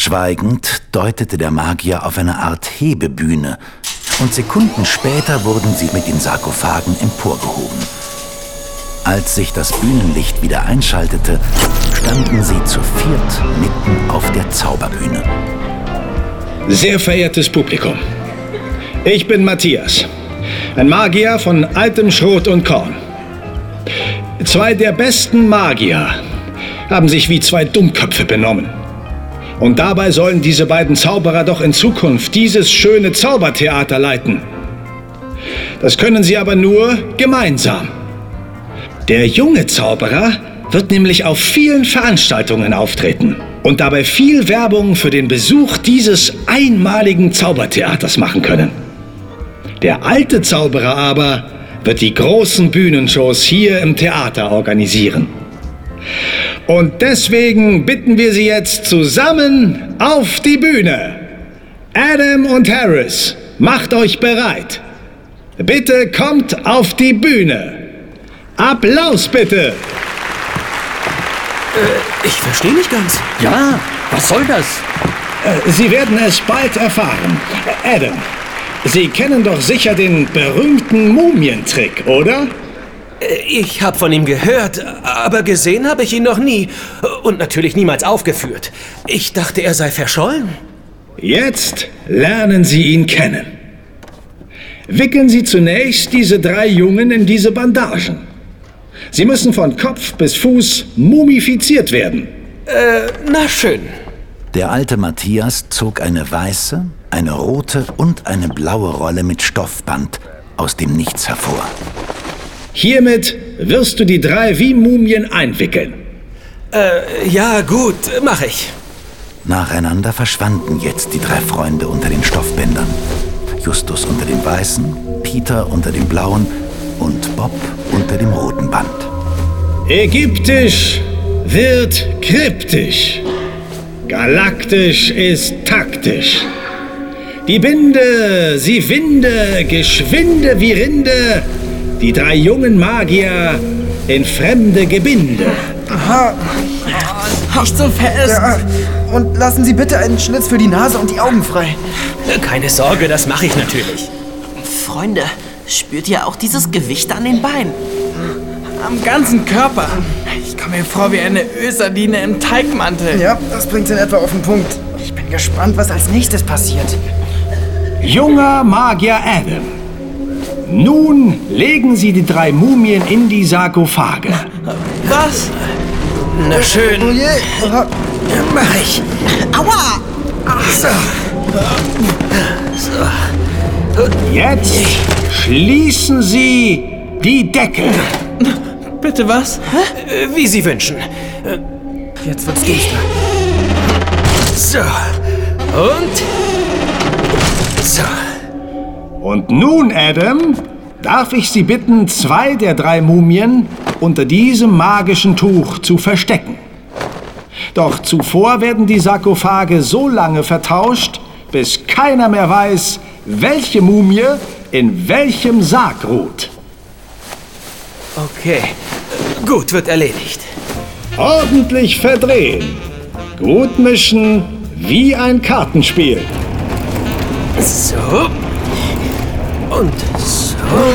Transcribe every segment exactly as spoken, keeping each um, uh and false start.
Schweigend deutete der Magier auf eine Art Hebebühne, und Sekunden später wurden sie mit den Sarkophagen emporgehoben. Als sich das Bühnenlicht wieder einschaltete, standen sie zu viert mitten auf der Zauberbühne. Sehr verehrtes Publikum, ich bin Matthias, ein Magier von altem Schrot und Korn. Zwei der besten Magier haben sich wie zwei Dummköpfe benommen. Und dabei sollen diese beiden Zauberer doch in Zukunft dieses schöne Zaubertheater leiten. Das können sie aber nur gemeinsam. Der junge Zauberer wird nämlich auf vielen Veranstaltungen auftreten und dabei viel Werbung für den Besuch dieses einmaligen Zaubertheaters machen können. Der alte Zauberer aber wird die großen Bühnenshows hier im Theater organisieren. Und deswegen bitten wir Sie jetzt zusammen auf die Bühne. Adam und Harris, macht euch bereit. Bitte kommt auf die Bühne. Applaus bitte. Äh, ich verstehe nicht ganz. Ja, was soll das? Äh, Sie werden es bald erfahren. Adam, Sie kennen doch sicher den berühmten Mumientrick, oder? Ich habe von ihm gehört, aber gesehen habe ich ihn noch nie. Und natürlich niemals aufgeführt. Ich dachte, er sei verschollen. Jetzt lernen Sie ihn kennen. Wickeln Sie zunächst diese drei Jungen in diese Bandagen. Sie müssen von Kopf bis Fuß mumifiziert werden. Äh, na schön. Der alte Matthias zog eine weiße, eine rote und eine blaue Rolle mit Stoffband aus dem Nichts hervor. Hiermit wirst du die drei wie Mumien einwickeln. Äh, ja gut, mach ich. Nacheinander verschwanden jetzt die drei Freunde unter den Stoffbändern. Justus unter dem weißen, Peter unter dem blauen und Bob unter dem roten Band. Ägyptisch wird kryptisch. Galaktisch ist taktisch. Die Binde, sie winde, geschwinde wie Rinde, die drei jungen Magier in fremde Gebinde. Aha. Nicht so fest. Ja, und lassen Sie bitte einen Schlitz für die Nase und die Augen frei. Keine Sorge, das mache ich natürlich. Freunde, spürt ihr auch dieses Gewicht an den Beinen? Am ganzen Körper. Ich komme mir vor wie eine Ölsardine im Teigmantel. Ja, das bringt's in etwa auf den Punkt. Ich bin gespannt, was als nächstes passiert. Junger Magier Adam. Nun legen Sie die drei Mumien in die Sarkophage. Was? Na schön. Oh je. Aha. Mach ich. Aua! So. So. Jetzt schließen Sie die Deckel. Bitte was? Äh, Wie Sie wünschen. Äh, Jetzt wird's düster. So. Und? So. Und nun, Adam, darf ich Sie bitten, zwei der drei Mumien unter diesem magischen Tuch zu verstecken. Doch zuvor werden die Sarkophage so lange vertauscht, bis keiner mehr weiß, welche Mumie in welchem Sarg ruht. Okay. Gut, wird erledigt. Ordentlich verdrehen. Gut mischen wie ein Kartenspiel. So. Und so.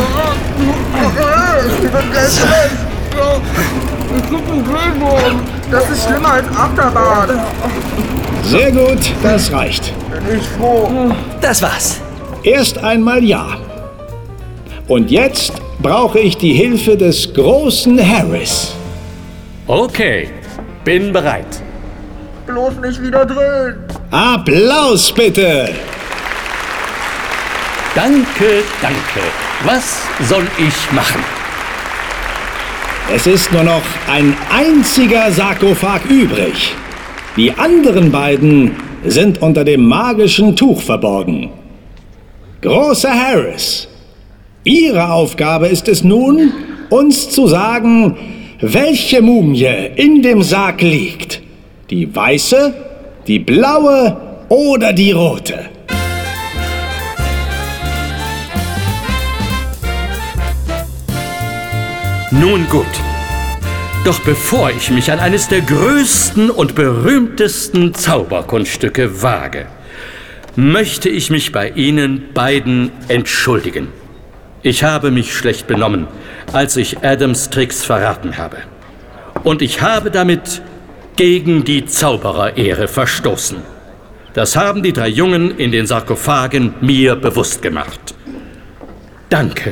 Das ist schlimmer als Achterbahn. Sehr gut, das reicht. Bin ich froh. Das war's. Erst einmal ja. Und jetzt brauche ich die Hilfe des großen Harris. Okay, bin bereit. Bloß nicht wieder drehen. Applaus bitte! Danke, danke. Was soll ich machen? Es ist nur noch ein einziger Sarkophag übrig. Die anderen beiden sind unter dem magischen Tuch verborgen. Großer Harris, Ihre Aufgabe ist es nun, uns zu sagen, welche Mumie in dem Sarg liegt. Die weiße, die blaue oder die rote. Nun gut. Doch bevor ich mich an eines der größten und berühmtesten Zauberkunststücke wage, möchte ich mich bei Ihnen beiden entschuldigen. Ich habe mich schlecht benommen, als ich Adams Tricks verraten habe. Und ich habe damit gegen die Zaubererehre verstoßen. Das haben die drei Jungen in den Sarkophagen mir bewusst gemacht. Danke.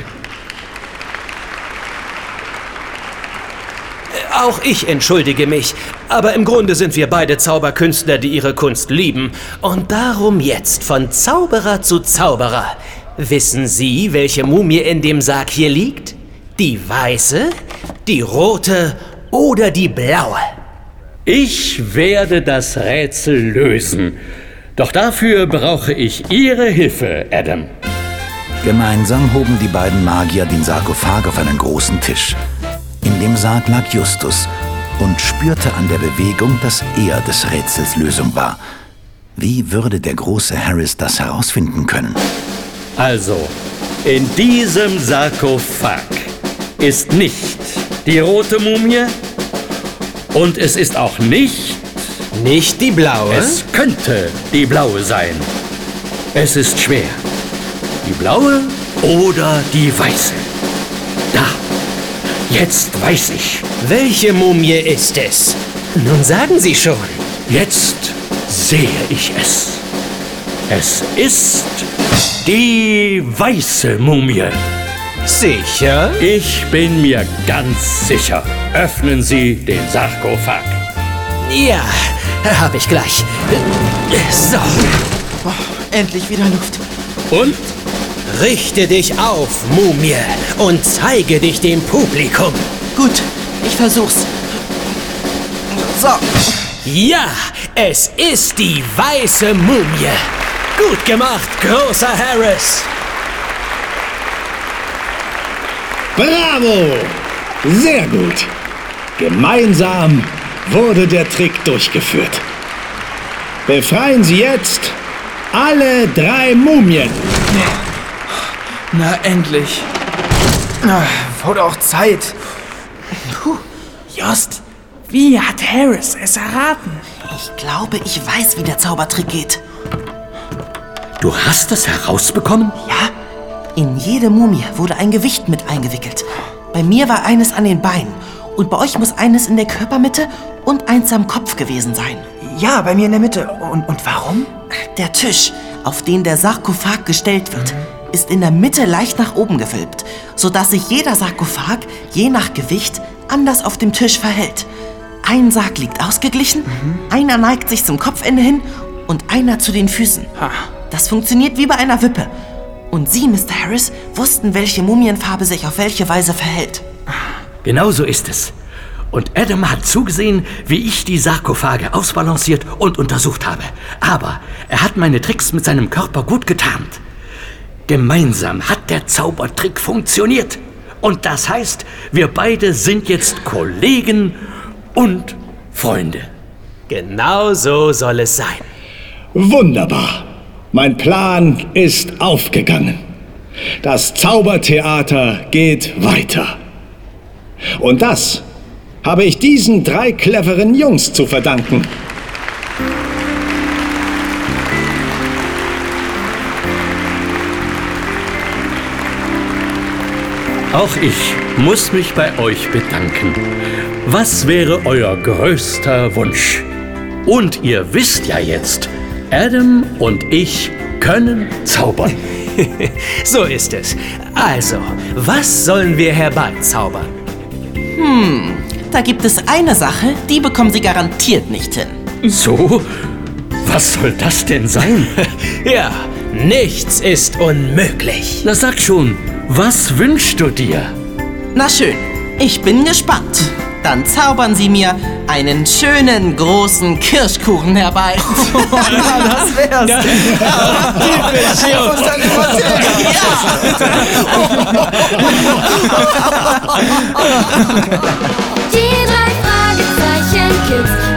Auch ich entschuldige mich, aber im Grunde sind wir beide Zauberkünstler, die ihre Kunst lieben. Und darum jetzt von Zauberer zu Zauberer. Wissen Sie, welche Mumie in dem Sarg hier liegt? Die weiße, die rote oder die blaue? Ich werde das Rätsel lösen. Doch dafür brauche ich Ihre Hilfe, Adam. Gemeinsam hoben die beiden Magier den Sarkophag auf einen großen Tisch. In dem Sarg lag Justus und spürte an der Bewegung, dass er des Rätsels Lösung war. Wie würde der große Harris das herausfinden können? Also, in diesem Sarkophag ist nicht die rote Mumie und es ist auch nicht... Nicht die blaue? Es könnte die blaue sein. Es ist schwer. Die blaue oder die weiße? Da. Jetzt weiß ich. Welche Mumie ist es? Nun sagen Sie schon. Jetzt sehe ich es. Es ist die weiße Mumie. Sicher? Ich bin mir ganz sicher. Öffnen Sie den Sarkophag. Ja, hab ich gleich. So. Oh, endlich wieder Luft. Und? Richte dich auf, Mumie, und zeige dich dem Publikum. Gut, ich versuch's. So. Ja, es ist die weiße Mumie. Gut gemacht, großer Harris. Bravo! Sehr gut. Gemeinsam wurde der Trick durchgeführt. Befreien Sie jetzt alle drei Mumien. Na, endlich. Na, wurde auch Zeit. Puh. Jost, wie hat Harris es erraten? Ich glaube, ich weiß, wie der Zaubertrick geht. Du hast es herausbekommen? Ja, in jede Mumie wurde ein Gewicht mit eingewickelt. Bei mir war eines an den Beinen und bei euch muss eines in der Körpermitte und eins am Kopf gewesen sein. Ja, bei mir in der Mitte. Und, und warum? Der Tisch, auf den der Sarkophag gestellt wird, mhm. ist in der Mitte leicht nach oben gewölbt, sodass sich jeder Sarkophag je nach Gewicht anders auf dem Tisch verhält. Ein Sarg liegt ausgeglichen, mhm. einer neigt sich zum Kopfende hin und einer zu den Füßen. Ha. Das funktioniert wie bei einer Wippe. Und Sie, Mister Harris, wussten, welche Mumienfarbe sich auf welche Weise verhält. Genau so ist es. Und Adam hat zugesehen, wie ich die Sarkophage ausbalanciert und untersucht habe. Aber er hat meine Tricks mit seinem Körper gut getarnt. Gemeinsam hat der Zaubertrick funktioniert. Und das heißt, wir beide sind jetzt Kollegen und Freunde. Genau so soll es sein. Wunderbar. Mein Plan ist aufgegangen. Das Zaubertheater geht weiter. Und das habe ich diesen drei cleveren Jungs zu verdanken. Auch ich muss mich bei euch bedanken. Was wäre euer größter Wunsch? Und ihr wisst ja jetzt, Adam und ich können zaubern. So ist es. Also, was sollen wir herbeizaubern? Hm, da gibt es eine Sache, die bekommen Sie garantiert nicht hin. So? Was soll das denn sein? Ja, nichts ist unmöglich. Na sag schon, was wünschst du dir? Na schön, ich bin gespannt. Dann zaubern Sie mir einen schönen, großen Kirschkuchen herbei. Ja, das wär's. Ja. Ja. Typisch, ja. Uns dann Die drei Fragezeichen Kids.